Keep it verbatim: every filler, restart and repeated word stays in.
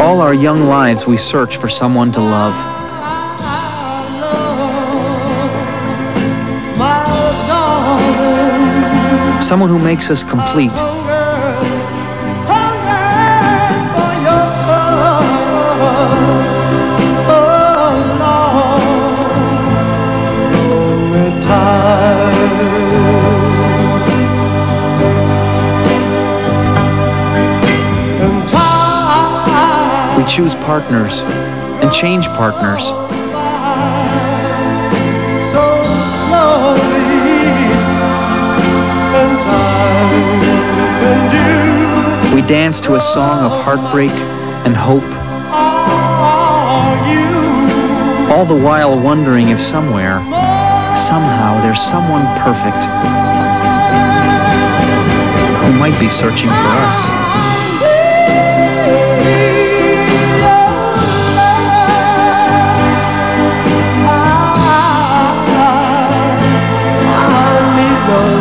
All our young lives we search for someone to love. Someone who makes us complete. We choose partners and change partners. So slowly, and time can do. We dance to a song of heartbreak and hope, Are you all the while wondering if somewhere, somehow, there's someone perfect who might be searching for us. I need love.